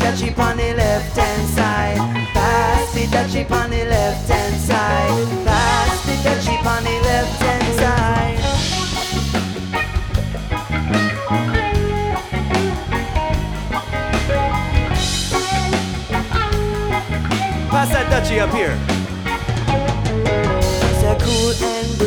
dutchie on the left hand side. Pass the dutchie on the left hand side. Pass the dutchie on the left hand side. Pass that dutchie up here. So cool and